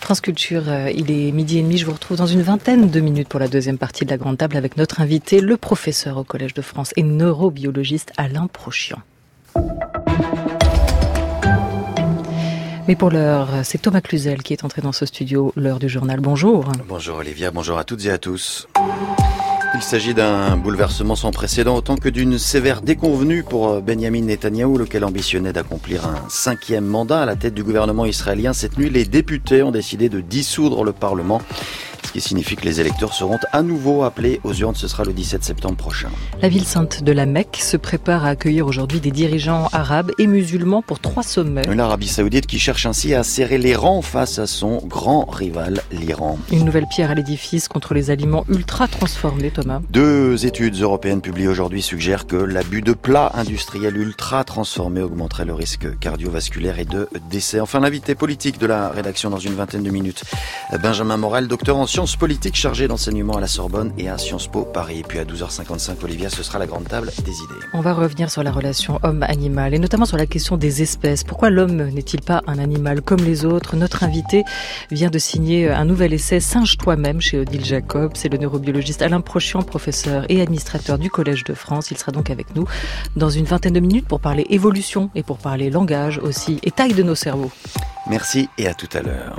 France Culture, il est 12h30. Je vous retrouve dans une vingtaine de minutes pour la deuxième partie de la Grande Table avec notre invité, le professeur au Collège de France et neurobiologiste Alain Prochian. Mais pour l'heure, c'est Thomas Cluzel qui est entré dans ce studio, l'heure du journal. Bonjour. Bonjour Olivia, bonjour à toutes et à tous. Il s'agit d'un bouleversement sans précédent, autant que d'une sévère déconvenue pour Benyamin Netanyahou, lequel ambitionnait d'accomplir un 5e mandat à la tête du gouvernement israélien. Cette nuit, les députés ont décidé de dissoudre le Parlement, ce qui signifie que les électeurs seront à nouveau appelés aux urnes. Ce sera le 17 septembre prochain. La ville sainte de la Mecque se prépare à accueillir aujourd'hui des dirigeants arabes et musulmans pour 3 sommets. L'Arabie Saoudite qui cherche ainsi à serrer les rangs face à son grand rival, l'Iran. Une nouvelle pierre à l'édifice contre les aliments ultra transformés, Thomas. 2 études européennes publiées aujourd'hui suggèrent que l'abus de plats industriels ultra transformés augmenterait le risque cardiovasculaire et de décès. Enfin, l'invité politique de la rédaction dans une vingtaine de minutes, Benjamin Morel, docteur en sciences politiques chargé d'enseignement à la Sorbonne et à Sciences Po Paris. Et puis à 12h55, Olivia, ce sera la grande table des idées. On va revenir sur la relation homme-animal et notamment sur la question des espèces. Pourquoi l'homme n'est-il pas un animal comme les autres ? Notre invité vient de signer un nouvel essai « Singe toi-même » chez Odile Jacob. C'est le neurobiologiste Alain Prochian, professeur et administrateur du Collège de France. Il sera donc avec nous dans une vingtaine de minutes pour parler évolution et pour parler langage aussi et taille de nos cerveaux. Merci et à tout à l'heure.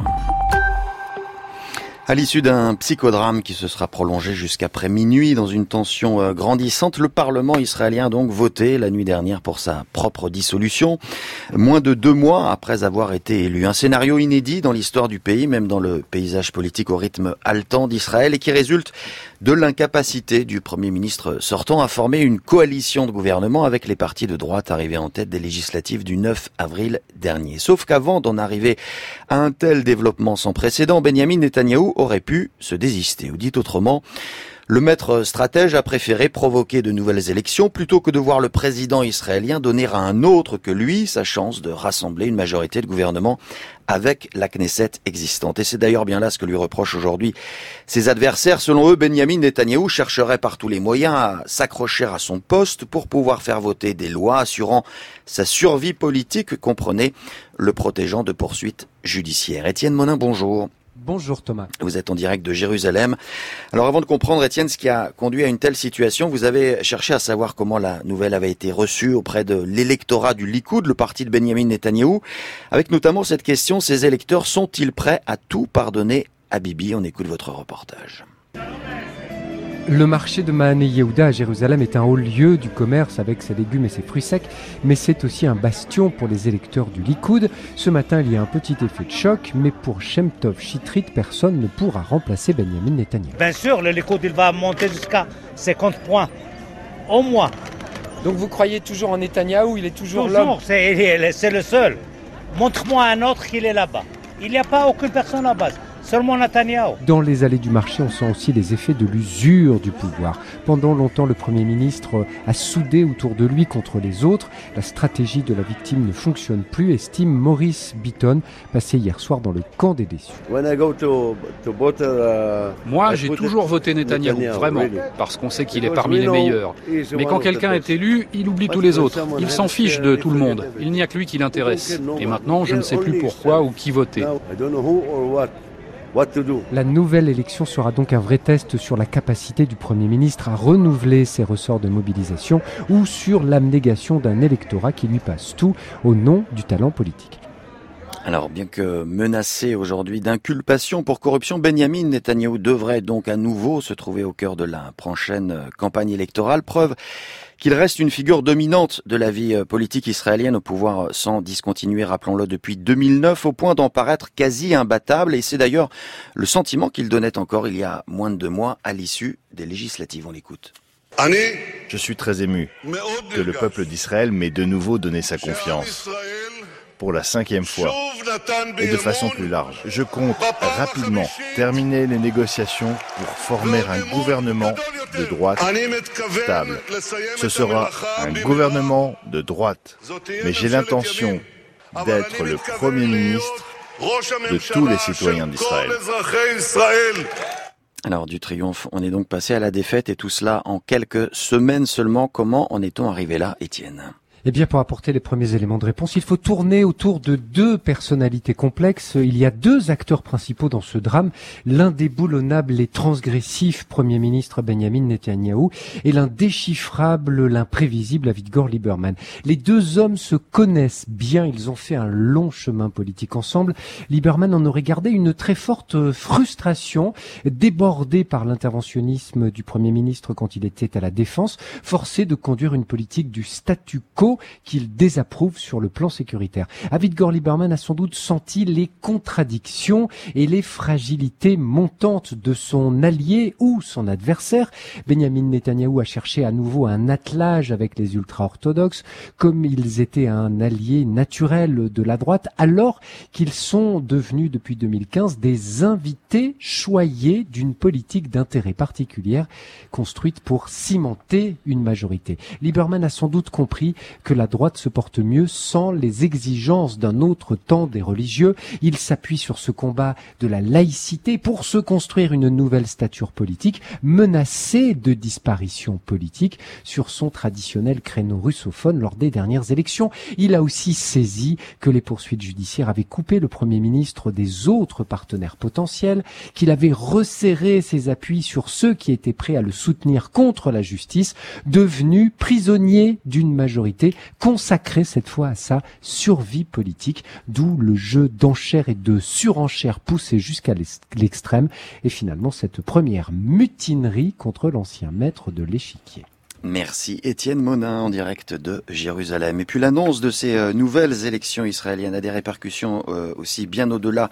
À l'issue d'un psychodrame qui se sera prolongé jusqu'après minuit dans une tension grandissante, le Parlement israélien a donc voté la nuit dernière pour sa propre dissolution, moins de 2 mois après avoir été élu. Un scénario inédit dans l'histoire du pays, même dans le paysage politique au rythme haletant d'Israël, et qui résulte de l'incapacité du Premier ministre sortant à former une coalition de gouvernement avec les partis de droite arrivés en tête des législatives du 9 avril dernier. Sauf qu'avant d'en arriver à un tel développement sans précédent, Benyamin Netanyahou aurait pu se désister. Ou dit autrement, le maître stratège a préféré provoquer de nouvelles élections plutôt que de voir le président israélien donner à un autre que lui sa chance de rassembler une majorité de gouvernement avec la Knesset existante. Et c'est d'ailleurs bien là ce que lui reprochent aujourd'hui ses adversaires. Selon eux, Benyamin Netanyahou chercherait par tous les moyens à s'accrocher à son poste pour pouvoir faire voter des lois assurant sa survie politique, comprenez, le protégeant de poursuites judiciaires. Étienne Monin, bonjour. Bonjour Thomas. Vous êtes en direct de Jérusalem. Alors avant de comprendre, Étienne, ce qui a conduit à une telle situation, vous avez cherché à savoir comment la nouvelle avait été reçue auprès de l'électorat du Likoud, le parti de Benyamin Netanyahou, avec notamment cette question, ces électeurs sont-ils prêts à tout pardonner à Bibi ? On écoute votre reportage. Le marché de Mahane Yehuda à Jérusalem est un haut lieu du commerce avec ses légumes et ses fruits secs, mais c'est aussi un bastion pour les électeurs du Likoud. Ce matin, il y a un petit effet de choc, mais pour Shem Tov Chitrit, personne ne pourra remplacer Benyamin Netanyahou. Bien sûr, le Likoud il va monter jusqu'à 50 points, au moins. Donc vous croyez toujours en Netanyahou, il est toujours Toujours, l'homme. c'est le seul. Montre-moi un autre qu'il est là-bas. Il n'y a pas aucune personne là-bas. Seulement Netanyahou. Dans les allées du marché, on sent aussi les effets de l'usure du pouvoir. Pendant longtemps, le Premier ministre a soudé autour de lui contre les autres. La stratégie de la victime ne fonctionne plus, estime Maurice Bitton, passé hier soir dans le camp des déçus. Moi, j'ai toujours voté Netanyahou, vraiment, parce qu'on sait qu'il est parmi les meilleurs. Mais quand quelqu'un est élu, il oublie tous les autres. Il s'en fiche de tout le monde. Il n'y a que lui qui l'intéresse. Et maintenant, je ne sais plus pourquoi ou qui voter. La nouvelle élection sera donc un vrai test sur la capacité du Premier ministre à renouveler ses ressorts de mobilisation ou sur l'abnégation d'un électorat qui lui passe tout au nom du talent politique. Alors, bien que menacé aujourd'hui d'inculpation pour corruption, Benyamin Netanyahou devrait donc à nouveau se trouver au cœur de la prochaine campagne électorale. Preuve qu'il reste une figure dominante de la vie politique israélienne au pouvoir sans discontinuer, rappelons-le, depuis 2009, au point d'en paraître quasi imbattable. Et c'est d'ailleurs le sentiment qu'il donnait encore il y a moins de 2 mois à l'issue des législatives. On l'écoute. Je suis très ému que le peuple d'Israël m'ait de nouveau donné sa confiance. Pour la 5e fois, et de façon plus large. Je compte rapidement terminer les négociations pour former un gouvernement de droite stable. Ce sera un gouvernement de droite, mais j'ai l'intention d'être le Premier ministre de tous les citoyens d'Israël. Alors du triomphe, on est donc passé à la défaite et tout cela en quelques semaines seulement. Comment en est-on arrivé là, Étienne ? Eh bien, pour apporter les premiers éléments de réponse, il faut tourner autour de deux personnalités complexes. Il y a deux acteurs principaux dans ce drame, l'indéboulonnable et transgressif Premier ministre Benjamin Netanyahou et l'indéchiffrable, l'imprévisible Avigdor Lieberman. Les deux hommes se connaissent bien, ils ont fait un long chemin politique ensemble. Lieberman en aurait gardé une très forte frustration, débordé par l'interventionnisme du Premier ministre quand il était à la défense, forcé de conduire une politique du statu quo qu'il désapprouve sur le plan sécuritaire. Avigdor Lieberman a sans doute senti les contradictions et les fragilités montantes de son allié ou son adversaire. Benjamin Netanyahou a cherché à nouveau un attelage avec les ultra-orthodoxes, comme ils étaient un allié naturel de la droite, alors qu'ils sont devenus depuis 2015 des invités choyés d'une politique d'intérêt particulière construite pour cimenter une majorité. Lieberman a sans doute compris que la droite se porte mieux sans les exigences d'un autre temps des religieux. Il s'appuie sur ce combat de la laïcité pour se construire une nouvelle stature politique, menacée de disparition politique sur son traditionnel créneau russophone lors des dernières élections. Il a aussi saisi que les poursuites judiciaires avaient coupé le Premier ministre des autres partenaires potentiels, qu'il avait resserré ses appuis sur ceux qui étaient prêts à le soutenir contre la justice, devenu prisonnier d'une majorité consacrée cette fois à sa survie politique, d'où le jeu d'enchères et de surenchères poussé jusqu'à l'extrême et finalement cette première mutinerie contre l'ancien maître de l'échiquier. Merci Étienne Monin en direct de Jérusalem. Et puis l'annonce de ces nouvelles élections israéliennes a des répercussions aussi bien au-delà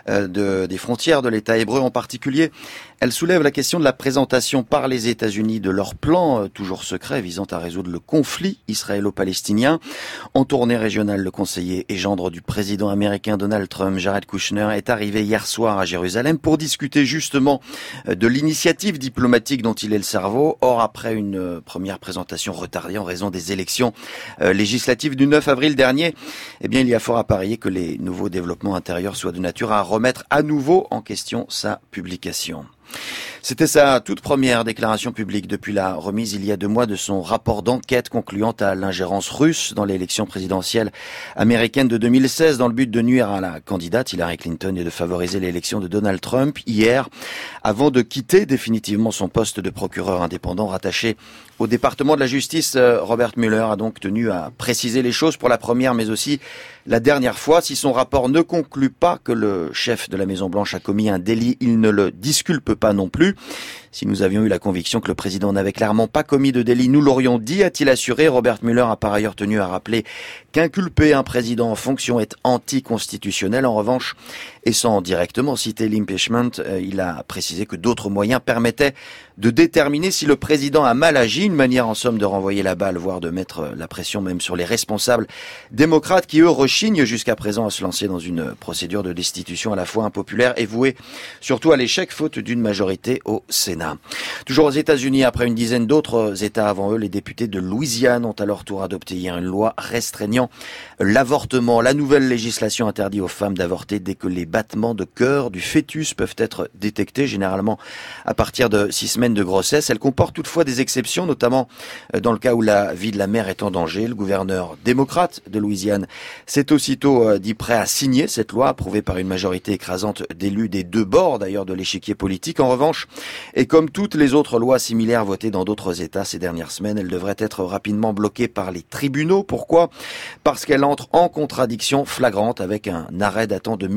des frontières de l'État hébreu. En particulier, elle soulève la question de la présentation par les États-Unis de leur plan, toujours secret, visant à résoudre le conflit israélo-palestinien. En tournée régionale, le conseiller et gendre du président américain Donald Trump, Jared Kushner, est arrivé hier soir à Jérusalem pour discuter justement de l'initiative diplomatique dont il est le cerveau. Or, après une première présentation retardée en raison des élections législatives du 9 avril dernier, eh bien, il y a fort à parier que les nouveaux développements intérieurs soient de nature à remettre à nouveau en question sa publication. C'était sa toute première déclaration publique depuis la remise il y a 2 mois de son rapport d'enquête concluant à l'ingérence russe dans l'élection présidentielle américaine de 2016 dans le but de nuire à la candidate Hillary Clinton et de favoriser l'élection de Donald Trump hier, avant de quitter définitivement son poste de procureur indépendant rattaché au département de la justice. Robert Mueller a donc tenu à préciser les choses pour la première mais aussi la dernière fois. Si son rapport ne conclut pas que le chef de la Maison-Blanche a commis un délit, il ne le disculpe pas non plus. Si nous avions eu la conviction que le président n'avait clairement pas commis de délit, nous l'aurions dit, a-t-il assuré. Robert Mueller a par ailleurs tenu à rappeler qu'inculper un président en fonction est anticonstitutionnel. En revanche, et sans directement citer l'impeachment, il a précisé que d'autres moyens permettaient de déterminer si le président a mal agi, une manière en somme de renvoyer la balle, voire de mettre la pression même sur les responsables démocrates qui, eux, rechignent jusqu'à présent à se lancer dans une procédure de destitution à la fois impopulaire et vouée surtout à l'échec faute d'une majorité au Sénat. Toujours aux États-Unis, après une dizaine d'autres États avant eux, les députés de Louisiane ont à leur tour adopté hier une loi restreignant l'avortement. La nouvelle législation interdit aux femmes d'avorter dès que les battements de cœur du fœtus peuvent être détectés, généralement à partir de 6 semaines de grossesse. Elle comporte toutefois des exceptions, notamment dans le cas où la vie de la mère est en danger. Le gouverneur démocrate de Louisiane s'est aussitôt dit prêt à signer cette loi, approuvée par une majorité écrasante d'élus des deux bords d'ailleurs de l'échiquier politique. En revanche, et comme toutes les autres lois similaires votées dans d'autres États ces dernières semaines, elle devrait être rapidement bloquée par les tribunaux. Pourquoi ? Parce qu'elle entre en contradiction flagrante avec un arrêt datant de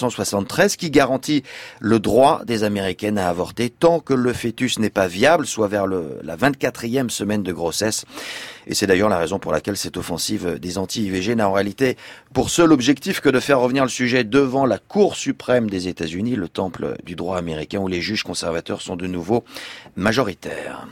1973 qui garantit le droit des Américaines à avorter tant que le fœtus n'est pas viable, soit vers la 24e semaine de grossesse. Et c'est d'ailleurs la raison pour laquelle cette offensive des anti-IVG n'a en réalité pour seul objectif que de faire revenir le sujet devant la Cour suprême des États-Unis, le temple du droit américain où les juges conservateurs sont de nouveau majoritaires.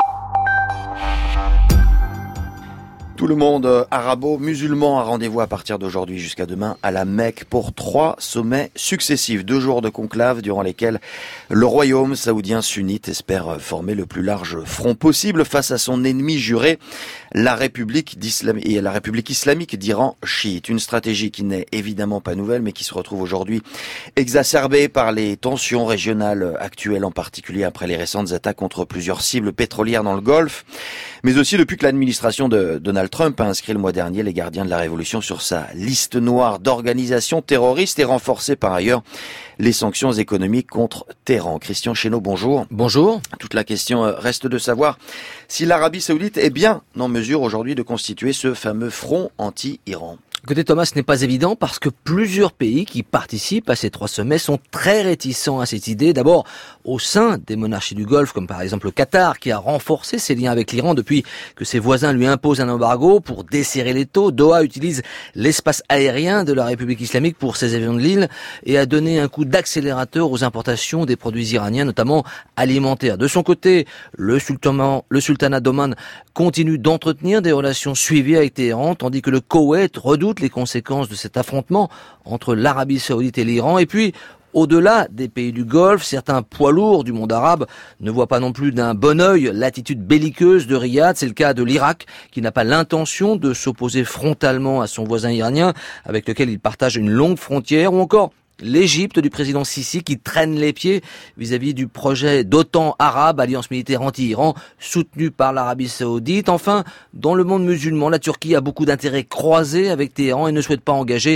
Tout le monde arabo-musulman a rendez-vous à partir d'aujourd'hui jusqu'à demain à la Mecque pour 3 sommets successifs. 2 jours de conclave durant lesquels le royaume saoudien sunnite espère former le plus large front possible face à son ennemi juré, la République islamique d'Iran chiite. Une stratégie qui n'est évidemment pas nouvelle mais qui se retrouve aujourd'hui exacerbée par les tensions régionales actuelles, en particulier après les récentes attaques contre plusieurs cibles pétrolières dans le Golfe. mais aussi depuis que l'administration de Donald Trump a inscrit le mois dernier les gardiens de la révolution sur sa liste noire d'organisations terroristes et renforcé par ailleurs les sanctions économiques contre Téhéran. Christian Chesneau, bonjour. Bonjour. Toute la question reste de savoir si l'Arabie Saoudite est bien en mesure aujourd'hui de constituer ce fameux front anti-Iran. Écoutez Thomas, ce n'est pas évident parce que plusieurs pays qui participent à ces 3 sommets sont très réticents à cette idée. D'abord, au sein des monarchies du Golfe, comme par exemple le Qatar, qui a renforcé ses liens avec l'Iran depuis que ses voisins lui imposent un embargo pour desserrer les taux. Doha utilise l'espace aérien de la République islamique pour ses avions de ligne et a donné un coup d'accélérateur aux importations des produits iraniens, notamment alimentaires. De son côté, le sultanat d'Oman continue d'entretenir des relations suivies avec Téhéran, tandis que le Koweït redoute les conséquences de cet affrontement entre l'Arabie Saoudite et l'Iran. Et puis, au-delà des pays du Golfe, certains poids lourds du monde arabe ne voient pas non plus d'un bon œil l'attitude belliqueuse de Riyad. C'est le cas de l'Irak, qui n'a pas l'intention de s'opposer frontalement à son voisin iranien, avec lequel il partage une longue frontière, ou encore l'Égypte du président Sisi qui traîne les pieds vis-à-vis du projet d'OTAN arabe, alliance militaire anti-Iran, soutenu par l'Arabie Saoudite. Enfin, dans le monde musulman, la Turquie a beaucoup d'intérêts croisés avec Téhéran et ne souhaite pas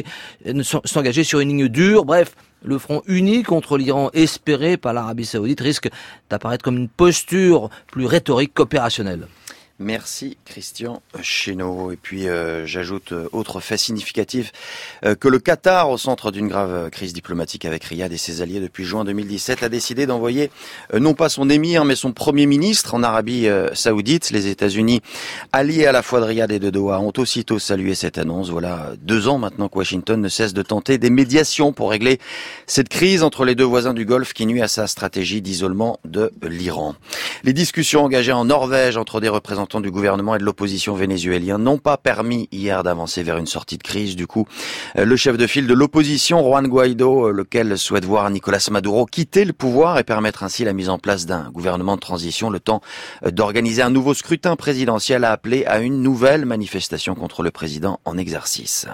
s'engager sur une ligne dure. Bref, le front uni contre l'Iran espéré par l'Arabie Saoudite risque d'apparaître comme une posture plus rhétorique qu'opérationnelle. Merci Christian Chesneau. Et puis j'ajoute autre fait significatif que le Qatar, au centre d'une grave crise diplomatique avec Riyad et ses alliés depuis juin 2017, a décidé d'envoyer non pas son émir mais son premier ministre en Arabie Saoudite. Les États-Unis, alliés à la fois de Riyad et de Doha, ont aussitôt salué cette annonce. Voilà 2 ans maintenant que Washington ne cesse de tenter des médiations pour régler cette crise entre les 2 voisins du Golfe qui nuit à sa stratégie d'isolement de l'Iran. Les discussions engagées en Norvège entre des représentants du gouvernement et de l'opposition vénézuélien n'ont pas permis hier d'avancer vers une sortie de crise. Du coup, le chef de file de l'opposition, Juan Guaidó, lequel souhaite voir Nicolás Maduro quitter le pouvoir et permettre ainsi la mise en place d'un gouvernement de transition, le temps d'organiser un nouveau scrutin présidentiel, a appelé à une nouvelle manifestation contre le président en exercice.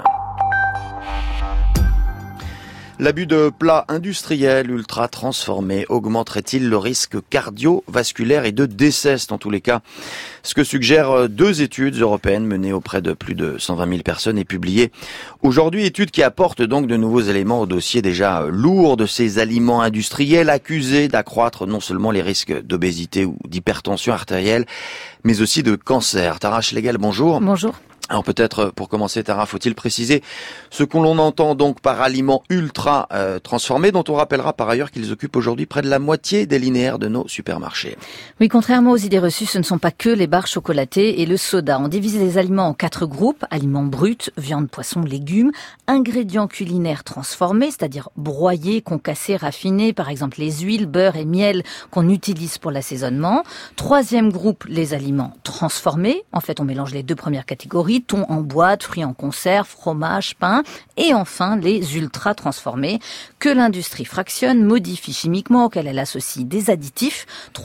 L'abus de plats industriels ultra transformés augmenterait-il le risque cardiovasculaire et de décès? C'est en tous les cas ce que suggèrent 2 études européennes menées auprès de plus de 120 000 personnes et publiées aujourd'hui. Études qui apportent donc de nouveaux éléments au dossier déjà lourd de ces aliments industriels accusés d'accroître non seulement les risques d'obésité ou d'hypertension artérielle, mais aussi de cancer. Tara Schlegel, bonjour. Bonjour. Alors peut-être pour commencer, Tara, faut-il préciser ce que l'on entend donc par aliments ultra transformés, dont on rappellera par ailleurs qu'ils occupent aujourd'hui près de la moitié des linéaires de nos supermarchés. Oui, contrairement aux idées reçues, ce ne sont pas que les barres chocolatées et le soda. On divise les aliments en 4 groupes: aliments bruts, viande, poisson, légumes, ingrédients culinaires transformés, c'est-à-dire broyés, concassés, raffinés, par exemple les huiles, beurre et miel qu'on utilise pour l'assaisonnement. 3e groupe, les aliments transformés. En fait, on mélange les 2 premières catégories: thon en boîte, fruits en conserve, fromage, pain, et enfin les ultra transformés que l'industrie fractionne, modifie chimiquement, auxquels elle associe des additifs.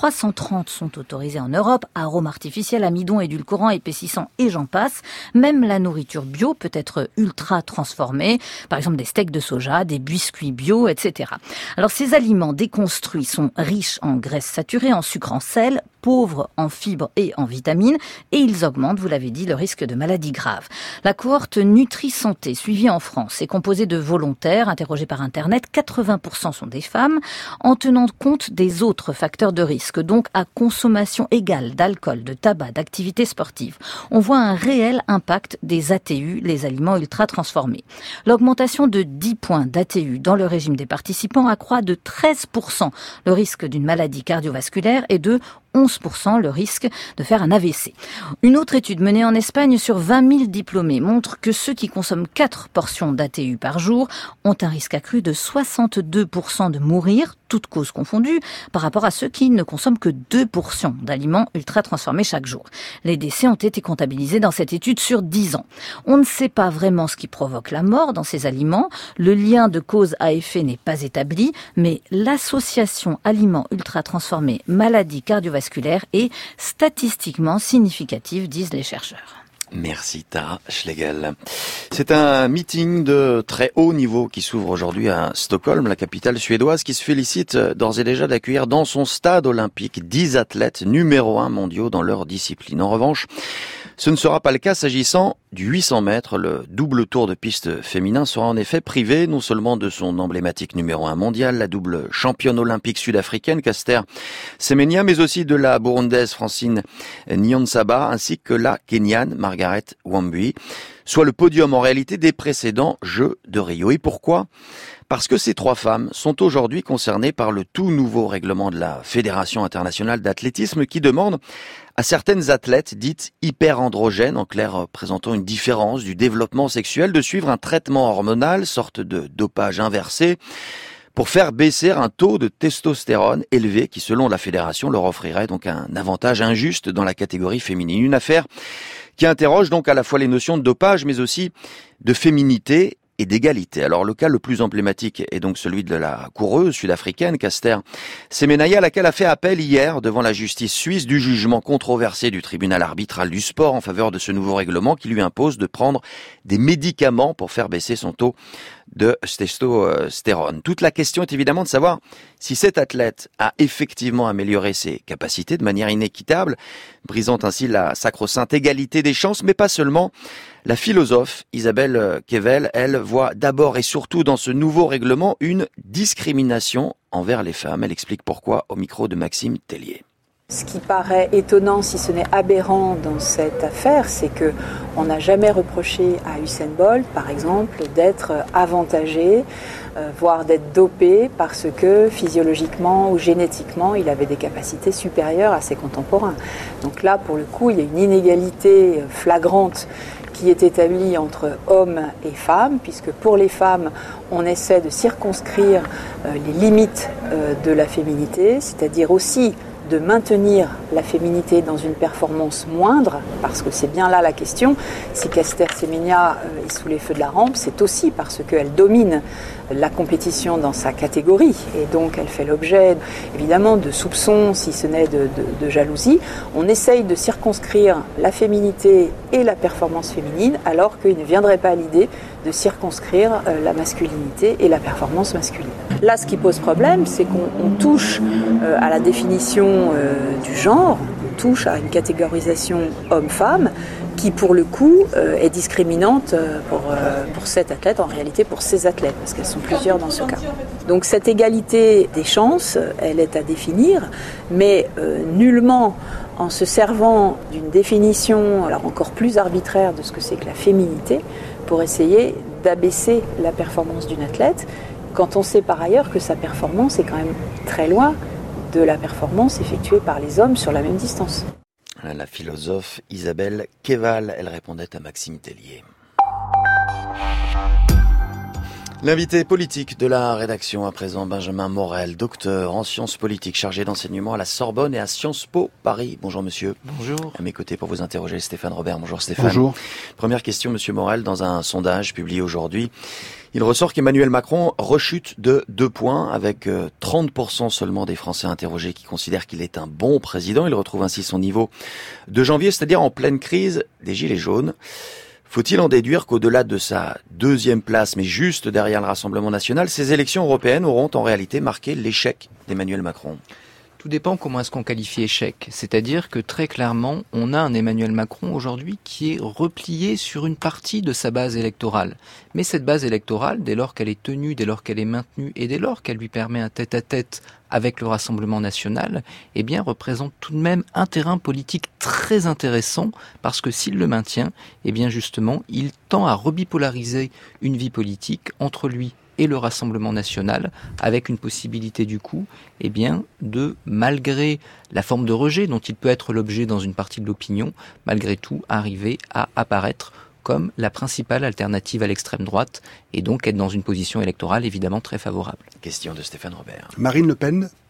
330 sont autorisés en Europe: arômes artificiels, amidons, édulcorants, épaississants et j'en passe. Même la nourriture bio peut être ultra transformée, par exemple des steaks de soja, des biscuits bio, etc. Alors ces aliments déconstruits sont riches en graisses saturées, en sucre, en sel, pauvres en fibres et en vitamines, et ils augmentent, vous l'avez dit, le risque de maladies graves. La cohorte Nutri-Santé, suivie en France, est composée de volontaires interrogés par Internet. 80% sont des femmes, en tenant compte des autres facteurs de risque, donc à consommation égale d'alcool, de tabac, d'activités sportives. On voit un réel impact des ATU, les aliments ultra transformés. L'augmentation de 10 points d'ATU dans le régime des participants accroît de 13% le risque d'une maladie cardiovasculaire et de 11% le risque de faire un AVC. Une autre étude menée en Espagne sur 20 000 diplômés montre que ceux qui consomment 4 portions d'ATU par jour ont un risque accru de 62% de mourir, toutes causes confondues, par rapport à ceux qui ne consomment que 2 portions d'aliments ultra transformés chaque jour. Les décès ont été comptabilisés dans cette étude sur 10 ans. On ne sait pas vraiment ce qui provoque la mort dans ces aliments. Le lien de cause à effet n'est pas établi, mais l'association aliments ultra transformés maladie cardiovasculaire est statistiquement significative, disent les chercheurs. Merci Tara Schlegel. C'est un meeting de très haut niveau qui s'ouvre aujourd'hui à Stockholm, la capitale suédoise, qui se félicite d'ores et déjà d'accueillir dans son stade olympique 10 athlètes numéro 1 mondiaux dans leur discipline. En revanche, ce ne sera pas le cas s'agissant du 800 mètres. Le double tour de piste féminin sera en effet privé non seulement de son emblématique numéro 1 mondial, la double championne olympique sud-africaine Caster Semenya, mais aussi de la burundaise Francine Niyonsaba, ainsi que la kenyane Margaret Wambui, soit le podium en réalité des précédents Jeux de Rio. Et pourquoi ? Parce que ces 3 femmes sont aujourd'hui concernées par le tout nouveau règlement de la Fédération internationale d'athlétisme qui demande à certaines athlètes dites hyperandrogènes, en clair présentant une différence du développement sexuel, de suivre un traitement hormonal, sorte de dopage inversé, pour faire baisser un taux de testostérone élevé qui, selon la fédération, leur offrirait donc un avantage injuste dans la catégorie féminine. Une affaire qui interroge donc à la fois les notions de dopage, mais aussi de féminité et d'égalité. Alors le cas le plus emblématique est donc celui de la coureuse sud-africaine Caster Semenya, laquelle a fait appel hier devant la justice suisse du jugement controversé du tribunal arbitral du sport en faveur de ce nouveau règlement qui lui impose de prendre des médicaments pour faire baisser son taux de testostérone. Toute la question est évidemment de savoir si cet athlète a effectivement amélioré ses capacités de manière inéquitable, brisant ainsi la sacro-sainte égalité des chances, mais pas seulement. La philosophe Isabelle Kevel, elle, voit d'abord et surtout dans ce nouveau règlement une discrimination envers les femmes. Elle explique pourquoi au micro de Maxime Tellier. Ce qui paraît étonnant, si ce n'est aberrant dans cette affaire, c'est que on n'a jamais reproché à Usain Bolt, par exemple, d'être avantagé, voire d'être dopé parce que physiologiquement ou génétiquement, il avait des capacités supérieures à ses contemporains. Donc là, pour le coup, il y a une inégalité flagrante qui est établie entre hommes et femmes, puisque pour les femmes, on essaie de circonscrire les limites de la féminité, c'est-à-dire aussi de maintenir la féminité dans une performance moindre, parce que c'est bien là la question. Si Caster Semenya est sous les feux de la rampe, c'est aussi parce qu'elle domine la compétition dans sa catégorie, et donc elle fait l'objet évidemment de soupçons, si ce n'est de jalousie. On essaye de circonscrire la féminité et la performance féminine, alors qu'il ne viendrait pas à l'idée de circonscrire la masculinité et la performance masculine. Là, ce qui pose problème, c'est qu'on touche à la définition du genre, on touche à une catégorisation homme-femme qui, pour le coup, est discriminante pour cet athlète, en réalité pour ces athlètes, parce qu'elles sont plusieurs dans ce cas. Donc cette égalité des chances, elle est à définir, mais nullement en se servant d'une définition alors encore plus arbitraire de ce que c'est que la féminité, pour essayer d'abaisser la performance d'une athlète, quand on sait par ailleurs que sa performance est quand même très loin de la performance effectuée par les hommes sur la même distance. La philosophe Isabelle Keval, elle répondait à Maxime Tellier. L'invité politique de la rédaction à présent, Benjamin Morel, docteur en sciences politiques, chargé d'enseignement à la Sorbonne et à Sciences Po Paris. Bonjour monsieur. Bonjour. À mes côtés pour vous interroger, Stéphane Robert. Bonjour Stéphane. Bonjour. Première question, monsieur Morel, dans un sondage publié aujourd'hui, il ressort qu'Emmanuel Macron rechute de 2 points avec 30% seulement des Français interrogés qui considèrent qu'il est un bon président. Il retrouve ainsi son niveau de janvier, c'est-à-dire en pleine crise des Gilets jaunes. Faut-il en déduire qu'au-delà de sa 2e place, mais juste derrière le Rassemblement national, ces élections européennes auront en réalité marqué l'échec d'Emmanuel Macron ? Tout dépend comment est-ce qu'on qualifie échec. C'est-à-dire que très clairement, on a un Emmanuel Macron aujourd'hui qui est replié sur une partie de sa base électorale. Mais cette base électorale, dès lors qu'elle est tenue, dès lors qu'elle est maintenue et dès lors qu'elle lui permet un tête-à-tête avec le Rassemblement national, eh bien, représente tout de même un terrain politique très intéressant parce que s'il le maintient, eh bien, justement, il tend à rebipolariser une vie politique entre lui et le Rassemblement national, avec une possibilité du coup, eh bien, de, malgré la forme de rejet dont il peut être l'objet dans une partie de l'opinion, malgré tout, arriver à apparaître comme la principale alternative à l'extrême droite et donc être dans une position électorale évidemment très favorable. Question de Stéphane Robert. Marine Le Pen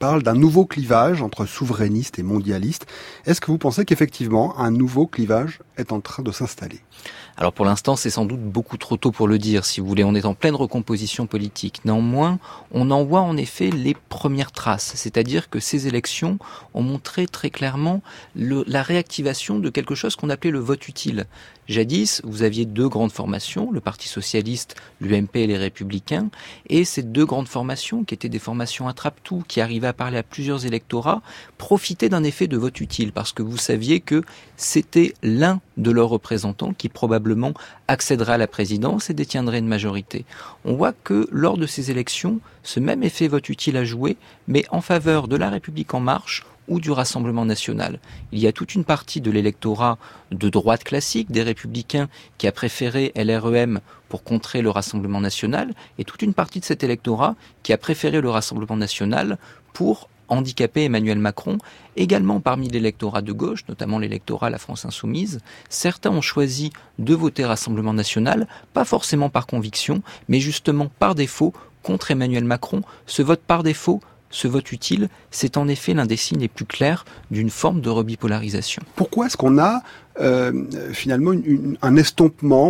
parle d'un nouveau clivage entre souverainistes et mondialistes. Est-ce que vous pensez qu'effectivement, un nouveau clivage est en train de s'installer ? Alors pour l'instant, c'est sans doute beaucoup trop tôt pour le dire, si vous voulez. On est en pleine recomposition politique. Néanmoins, on en voit en effet les premières traces. C'est-à-dire que ces élections ont montré très clairement la réactivation de quelque chose qu'on appelait le vote utile. Jadis, vous aviez deux grandes formations, le Parti socialiste, l'UMP et les Républicains, et ces deux grandes formations, qui étaient des formations attrape-tout, qui arrivaient à parler à plusieurs électorats, profitaient d'un effet de vote utile, parce que vous saviez que c'était l'un de leurs représentants qui probablement accéderait à la présidence et détiendrait une majorité. On voit que lors de ces élections, ce même effet vote utile a joué, mais en faveur de la République en marche ou du Rassemblement national. Il y a toute une partie de l'électorat de droite classique, des Républicains, qui a préféré LREM pour contrer le Rassemblement national, et toute une partie de cet électorat qui a préféré le Rassemblement national pour handicaper Emmanuel Macron. Également parmi l'électorat de gauche, notamment l'électorat La France Insoumise, certains ont choisi de voter Rassemblement national, pas forcément par conviction, mais justement par défaut contre Emmanuel Macron. Ce vote par défaut, ce vote utile, c'est en effet l'un des signes les plus clairs d'une forme de rebipolarisation. Pourquoi est-ce qu'on a finalement un estompement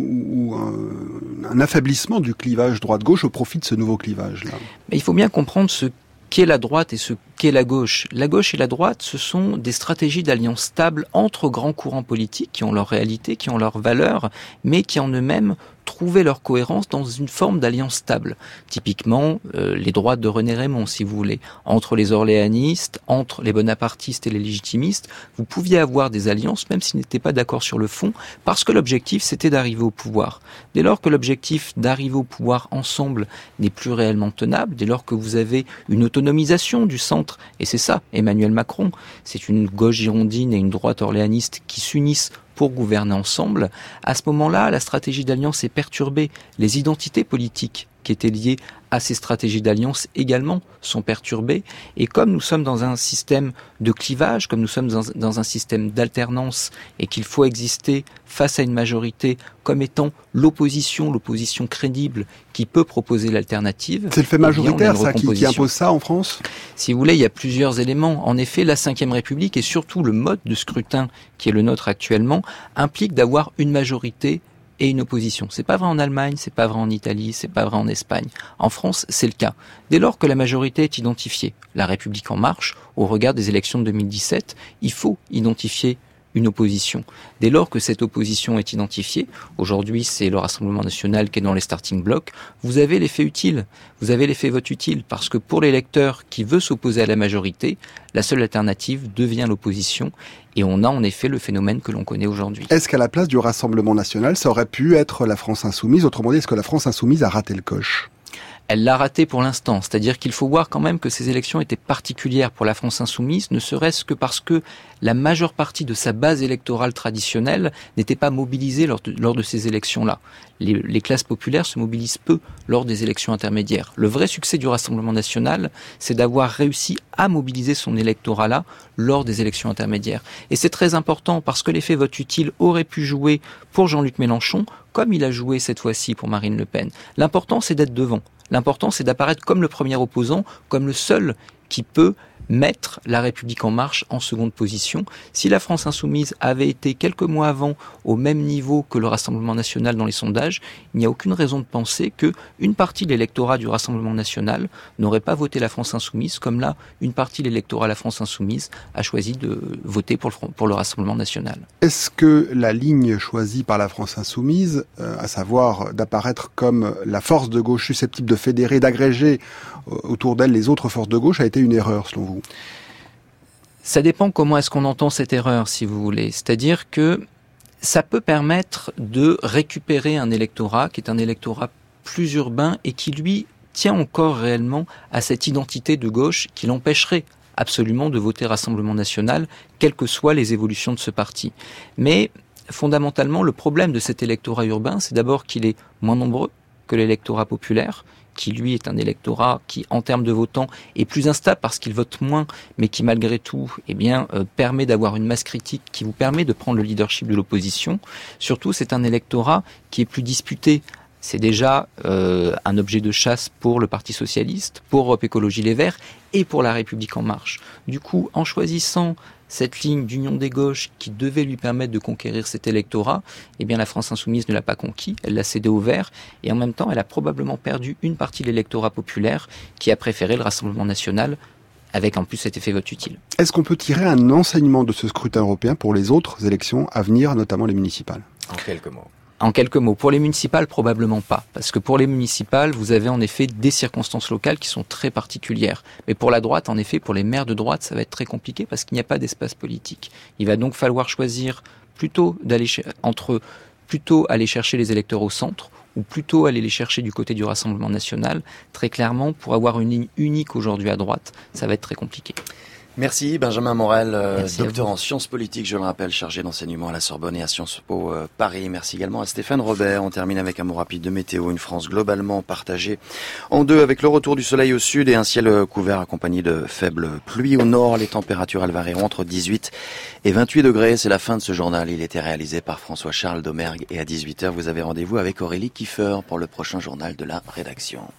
ou un affaiblissement du clivage droite-gauche au profit de ce nouveau clivage-là ? Mais il faut bien comprendre ce qu'est la droite et ce qu'est la gauche. La gauche et la droite, ce sont des stratégies d'alliance stable entre grands courants politiques qui ont leur réalité, qui ont leurs valeurs, mais qui en eux-mêmes trouver leur cohérence dans une forme d'alliance stable. Typiquement, les droites de René Raymond, si vous voulez. Entre les orléanistes, entre les bonapartistes et les légitimistes, vous pouviez avoir des alliances, même s'ils n'étaient pas d'accord sur le fond, parce que l'objectif, c'était d'arriver au pouvoir. Dès lors que l'objectif d'arriver au pouvoir ensemble n'est plus réellement tenable, dès lors que vous avez une autonomisation du centre, et c'est ça, Emmanuel Macron, c'est une gauche girondine et une droite orléaniste qui s'unissent pour gouverner ensemble, à ce moment-là, la stratégie d'alliance est perturbée. Les identités politiques qui étaient liées à ces stratégies d'alliance également sont perturbées. Et comme nous sommes dans un système de clivage, comme nous sommes dans un système d'alternance et qu'il faut exister face à une majorité comme étant l'opposition crédible qui peut proposer l'alternative. C'est le fait majoritaire, ça, qui impose ça en France ? Si vous voulez, il y a plusieurs éléments. En effet, la Ve République et surtout le mode de scrutin qui est le nôtre actuellement implique d'avoir une majorité et une opposition. C'est pas vrai en Allemagne, c'est pas vrai en Italie, c'est pas vrai en Espagne. En France, c'est le cas. Dès lors que la majorité est identifiée, la République en marche, au regard des élections de 2017, il faut identifier une opposition. Dès lors que cette opposition est identifiée, aujourd'hui c'est le Rassemblement national qui est dans les starting blocks, vous avez l'effet utile, vous avez l'effet vote utile, parce que pour l'électeur qui veut s'opposer à la majorité, la seule alternative devient l'opposition, et on a en effet le phénomène que l'on connaît aujourd'hui. Est-ce qu'à la place du Rassemblement national, ça aurait pu être la France insoumise ? Autrement dit, est-ce que la France insoumise a raté le coche ? Elle l'a raté pour l'instant, c'est-à-dire qu'il faut voir quand même que ces élections étaient particulières pour la France insoumise, ne serait-ce que parce que la majeure partie de sa base électorale traditionnelle n'était pas mobilisée lors de ces élections-là. Les classes populaires se mobilisent peu lors des élections intermédiaires. Le vrai succès du Rassemblement national, c'est d'avoir réussi à mobiliser son électorat-là lors des élections intermédiaires. Et c'est très important parce que l'effet vote utile aurait pu jouer pour Jean-Luc Mélenchon, comme il a joué cette fois-ci pour Marine Le Pen. L'important, c'est d'être devant. L'important, c'est d'apparaître comme le premier opposant, comme le seul qui peut mettre la République en marche en seconde position. Si la France insoumise avait été quelques mois avant au même niveau que le Rassemblement national dans les sondages, il n'y a aucune raison de penser que une partie de l'électorat du Rassemblement national n'aurait pas voté la France insoumise, comme là, une partie de l'électorat de la France insoumise a choisi de voter pour le Rassemblement national. Est-ce que la ligne choisie par la France insoumise, à savoir d'apparaître comme la force de gauche susceptible de fédérer, d'agréger autour d'elle les autres forces de gauche, a été une erreur selon vous ? Ça dépend comment est-ce qu'on entend cette erreur, si vous voulez. C'est-à-dire que ça peut permettre de récupérer un électorat qui est un électorat plus urbain et qui, lui, tient encore réellement à cette identité de gauche qui l'empêcherait absolument de voter Rassemblement national, quelles que soient les évolutions de ce parti. Mais fondamentalement, le problème de cet électorat urbain, c'est d'abord qu'il est moins nombreux que l'électorat populaire, qui lui est un électorat qui, en termes de votants, est plus instable parce qu'il vote moins, mais qui malgré tout, permet d'avoir une masse critique qui vous permet de prendre le leadership de l'opposition. Surtout, c'est un électorat qui est plus disputé c'est déjà un objet de chasse pour le Parti socialiste, pour Europe Écologie Les Verts et pour La République En Marche. Du coup, en choisissant cette ligne d'union des gauches qui devait lui permettre de conquérir cet électorat, eh bien la France Insoumise ne l'a pas conquis, elle l'a cédé aux Verts, et en même temps elle a probablement perdu une partie de l'électorat populaire qui a préféré le Rassemblement National, avec en plus cet effet vote utile. Est-ce qu'on peut tirer un enseignement de ce scrutin européen pour les autres élections à venir, notamment les municipales ? En quelques mots. En quelques mots, pour les municipales, probablement pas. Parce que pour les municipales, vous avez en effet des circonstances locales qui sont très particulières. Mais pour la droite, en effet, pour les maires de droite, ça va être très compliqué parce qu'il n'y a pas d'espace politique. Il va donc falloir choisir plutôt aller chercher les électeurs au centre ou plutôt aller les chercher du côté du Rassemblement National. Très clairement, pour avoir une ligne unique aujourd'hui à droite, ça va être très compliqué. Merci Benjamin Morel, docteur en sciences politiques, je le rappelle, chargé d'enseignement à la Sorbonne et à Sciences Po Paris. Merci également à Stéphane Robert. On termine avec un mot rapide de météo. Une France globalement partagée en deux avec le retour du soleil au sud et un ciel couvert accompagné de faibles pluies au nord. Les températures elles varieront entre 18 et 28 degrés. C'est la fin de ce journal. Il était réalisé par François-Charles Domergue et à 18h vous avez rendez-vous avec Aurélie Kiefer pour le prochain journal de la rédaction.